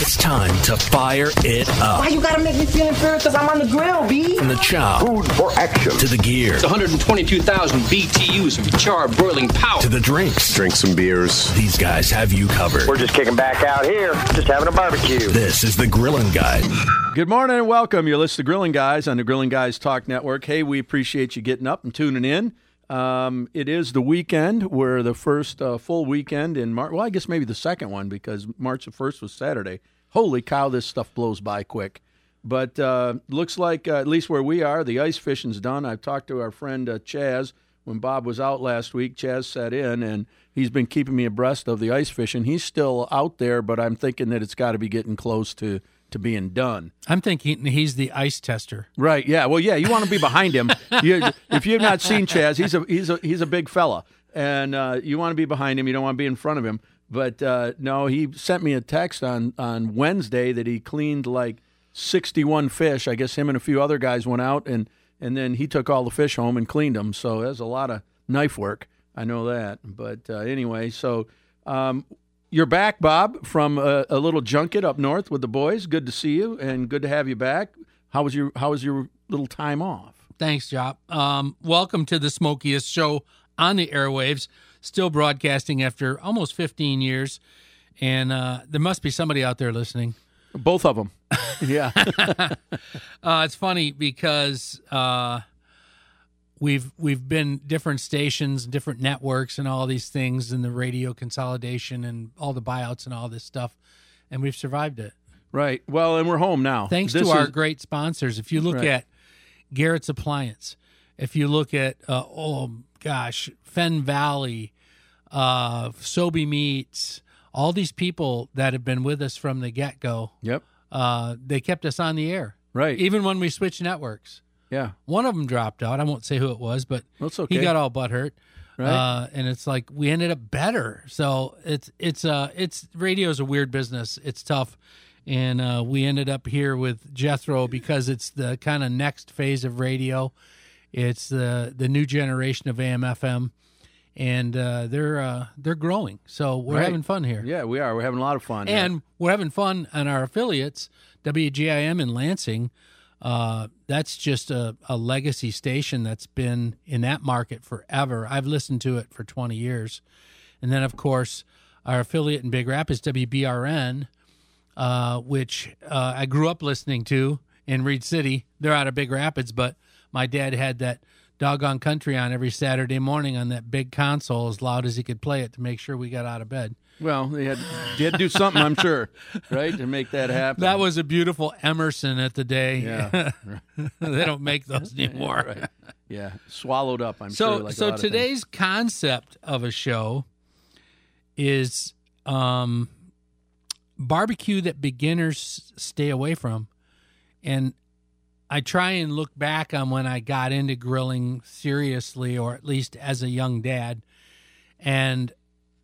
It's time to fire it up. Why you gotta make me feel inferior? Because I'm on the grill, B. From the chow. Food for action. To the gear. It's 122,000 BTUs of charred boiling power. To the drinks. Drink some beers. These guys have you covered. We're just kicking back out here, just having a barbecue. This is the Grilling Guy. Good morning and welcome. You're listening to Grilling Guys on the Grilling Guys Talk Network. Hey, we appreciate you getting up and tuning in. It is the weekend. We're the first full weekend in March. Well, I guess maybe the second one because March the 1st was Saturday. Holy cow, this stuff blows by quick. But looks like, at least where we are, the ice fishing's done. I've talked to our friend Chaz. When Bob was out last week, Chaz sat in, and he's been keeping me abreast of the ice fishing. He's still out there, but I'm thinking that it's got to be getting close to being done. I'm thinking he's the ice tester. Right, yeah. Well, yeah, you want to be behind him. If you've not seen Chaz, he's a big fella, and you want to be behind him. You don't want to be in front of him. But, no, he sent me a text on Wednesday that he cleaned like 61 fish. I guess him and a few other guys went out, and then he took all the fish home and cleaned them. So there's a lot of knife work. I know that. But anyway, so you're back, Bob, from a little junket up north with the boys. Good to see you, and good to have you back. How was your little time off? Thanks, Jop. Welcome to the smokiest show on the airwaves. Still broadcasting after almost 15 years, and there must be somebody out there listening. Both of them. Yeah. It's funny because we've been different stations, different networks, and all these things, and the radio consolidation and all the buyouts and all this stuff, and we've survived it. Right. Well, and we're home now. Thanks to our great sponsors. If you look at Garrett's Appliance, if you look at Fenn Valley, Sobe Meats, all these people that have been with us from the get-go. Yep. They kept us on the air. Right. Even when we switched networks. Yeah. One of them dropped out. I won't say who it was, but that's okay. He got all butthurt. Right. And it's like we ended up better. So it's radio's a weird business. It's tough. And we ended up here with Jethro because it's the kind of next phase of radio. It's the new generation of AM/FM. And they're growing, so we're having fun here. Yeah, we are. We're having a lot of fun, and we're having fun on our affiliates. WGIM in Lansing, that's just a legacy station that's been in that market forever. I've listened to it for 20 years, and then of course our affiliate in Big Rapids, WBRN, which I grew up listening to in Reed City. They're out of Big Rapids, but my dad had that doggone country on every Saturday morning on that big console as loud as he could play it to make sure we got out of bed. Well, they had to do something, I'm sure, right, to make that happen. That was a beautiful Emerson at the day. Yeah. They don't make those anymore. Right. Yeah, swallowed up, I'm sure. Like so today's concept of a show is barbecue that beginners stay away from. And I try and look back on when I got into grilling seriously, or at least as a young dad, and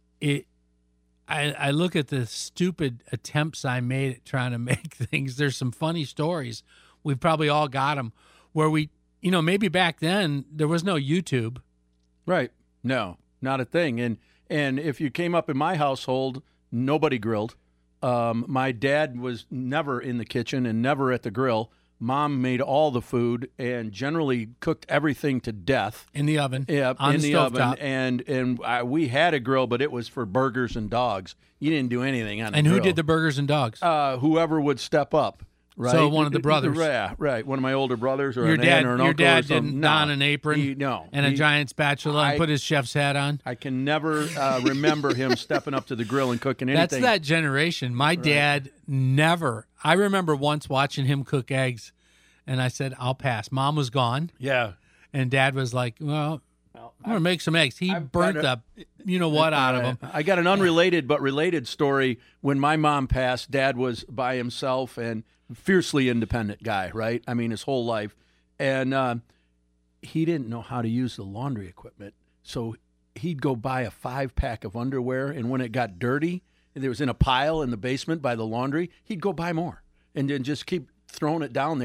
I look at the stupid attempts I made at trying to make things. There's some funny stories. We've probably all got them where maybe back then there was no YouTube. Right. No, not a thing. And if you came up in my household, nobody grilled. My dad was never in the kitchen and never at the grill. Mom made all the food and generally cooked everything to death. In the oven. Yeah, on in the oven. Top. And we had a grill, but it was for burgers and dogs. You didn't do anything on a And grill. who did the burgers and dogs? Whoever would step up. Right? So one of the brothers. Yeah, right. One of my older brothers or your an dad, aunt or an your uncle dad or something. didn't don an apron and a giant spatula and put his chef's hat on? I can never remember him stepping up to the grill and cooking anything. That's that generation. My dad never. I remember once watching him cook eggs, and I said, I'll pass. Mom was gone. Yeah. And Dad was like, well, I'm going to make some eggs. He burnt the you-know-what out of them. I got an unrelated but related story. When my mom passed, Dad was by himself and fiercely independent guy, right? I mean, his whole life. And he didn't know how to use the laundry equipment. So he'd go buy a 5-pack of underwear, and when it got dirty and there was in a pile in the basement by the laundry, he'd go buy more and then just keep throwing it down there.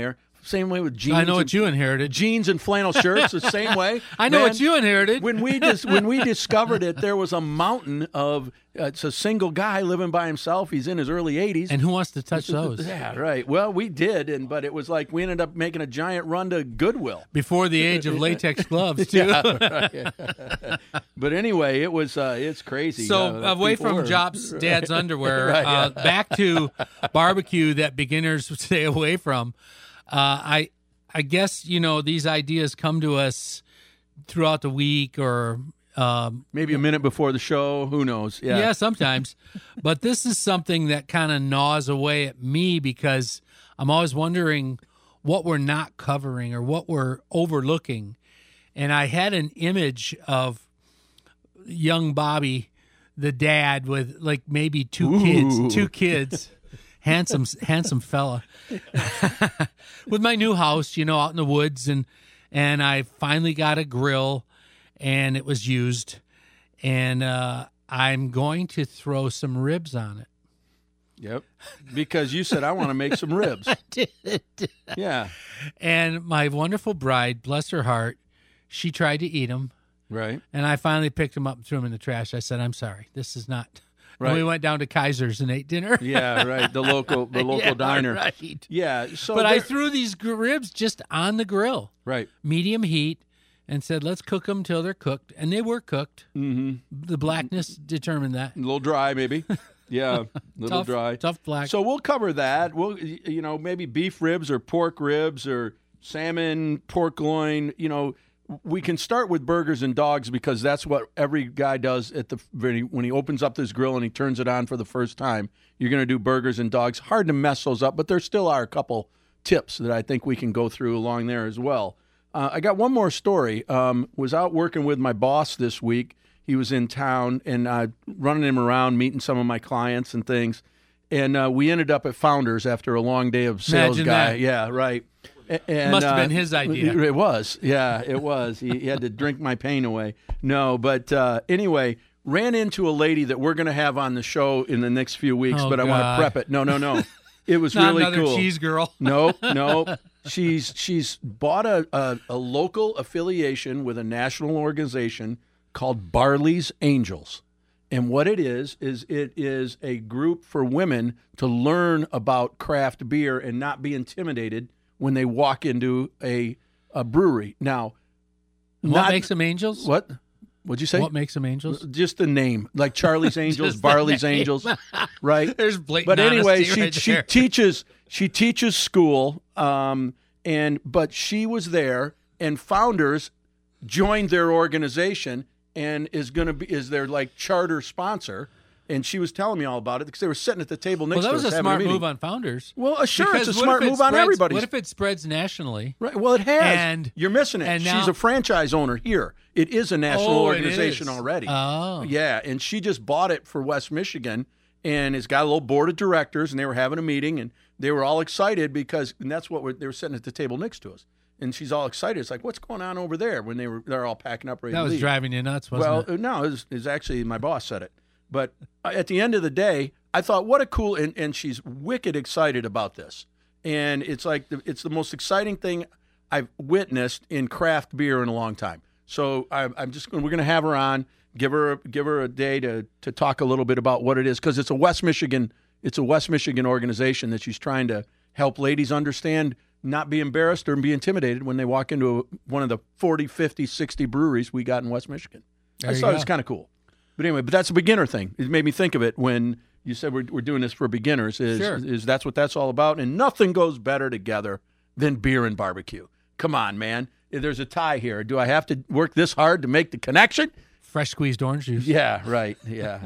Same way with jeans. I know what you inherited. Jeans and flannel shirts, the same way. I know Man, what you inherited. When we discovered it, there was a mountain of it's a single guy living by himself. He's in his early 80s. And who wants to touch those? Yeah, right. Well, we did, but it was like we ended up making a giant run to Goodwill. Before the age of latex gloves, too. Yeah, right. But anyway, it was it's crazy. So away from Jop's dad's underwear, Right, yeah. back to barbecue that beginners stay away from. I guess, these ideas come to us throughout the week or maybe a minute before the show. Who knows? yeah, sometimes. But this is something that kind of gnaws away at me because I'm always wondering what we're not covering or what we're overlooking. And I had an image of young Bobby, the dad, with like maybe two kids, handsome fella, with my new house, out in the woods, and I finally got a grill, and it was used, and I'm going to throw some ribs on it. Yep. Because you said I want to make some ribs. I did. Yeah. And my wonderful bride, bless her heart, she tried to eat them. Right. And I finally picked them up and threw them in the trash. I said, I'm sorry. This is not. Right. And we went down to Kaiser's and ate dinner. Yeah, right. The local Yeah, diner. Right. Yeah. So But I threw these ribs just on the grill, right. medium heat, and said, let's cook them till they're cooked. And they were cooked. Mm-hmm. The blackness determined that. A little dry, maybe. Yeah, a little dry. Tough black. So we'll cover that. We'll, maybe beef ribs or pork ribs or salmon, pork loin. We can start with burgers and dogs because that's what every guy does when he opens up this grill and he turns it on for the first time. You're going to do burgers and dogs. Hard to mess those up, but there still are a couple tips that I think we can go through along there as well. I got one more story. Was out working with my boss this week. He was in town and running him around, meeting some of my clients and things. And we ended up at Founders after a long day of sales Imagine guy. that. Yeah, right. And, Must have been his idea. It was. Yeah, it was. He had to drink my pain away. No, but anyway, ran into a lady that we're going to have on the show in the next few weeks, Oh, but I want God. to prep it. No. It was Not really another cool. cheese girl. No. She's bought a local affiliation with a national organization called Barley's Angels. And what it is it is a group for women to learn about craft beer and not be intimidated when they walk into a brewery. Now, What makes them angels? What? What'd you say? What makes them angels? Just the name, like Charlie's Angels, Just the Barley's name. Angels, right? There's blatant But anyway, honesty right she there. teaches school, but she was there, and Founders joined their organization and is their like charter sponsor. And she was telling me all about it because they were sitting at the table next Well, that to was us a having smart meeting. move on Founders. Well, sure, Because it's a what smart if it move on spreads- everybody's. What if it spreads nationally? Right. Well, it has. And- You're missing it. and She's now- a franchise owner here. It is a national Oh, it organization is. already. Oh. Yeah, and she just bought it for West Michigan, and it's got a little board of directors, and they were having a meeting, and they were all excited because, and that's what they were sitting at the table next to us, and she's all excited. It's like, what's going on over there? When they're all packing up ready That to was leave. driving you nuts, wasn't it? No, it was actually my boss said it. But at the end of the day, I thought, what a cool, and she's wicked excited about this. And it's like, it's the most exciting thing I've witnessed in craft beer in a long time. So we're going to have her on, give her a day to talk a little bit about what it is, because it's a West Michigan organization that she's trying to help ladies understand, not be embarrassed or be intimidated when they walk into one of the 40, 50, 60 breweries we got in West Michigan. There I you thought it go. was kind of cool. But anyway, that's a beginner thing. It made me think of it when you said we're doing this for beginners. Sure. Is that's what that's all about? And nothing goes better together than beer and barbecue. Come on, man. There's a tie here. Do I have to work this hard to make the connection? Fresh squeezed orange juice. Yeah, right. Yeah,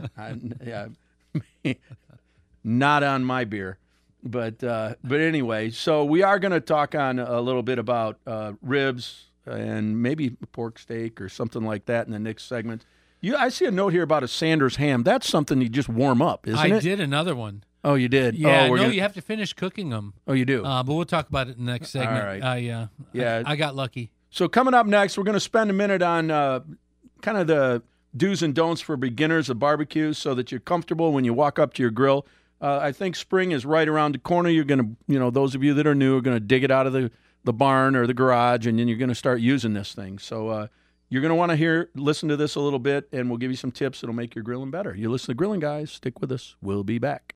not on my beer. But anyway, so we are going to talk on a little bit about ribs and maybe pork steak or something like that in the next segment. I see a note here about a Sanders ham. That's something you just warm up, isn't it? I did another one. Oh, you did? Yeah, oh, you have to finish cooking them. Oh, you do? But we'll talk about it in the next segment. All right. I got lucky. So coming up next, we're going to spend a minute on kind of the do's and don'ts for beginners of barbecue so that you're comfortable when you walk up to your grill. I think spring is right around the corner. You're going to, those of you that are new are going to dig it out of the barn or the garage, and then you're going to start using this thing. So you're going to want to listen to this a little bit, and we'll give you some tips that'll make your grilling better. You listen to Grilling Guys. Stick with us. We'll be back.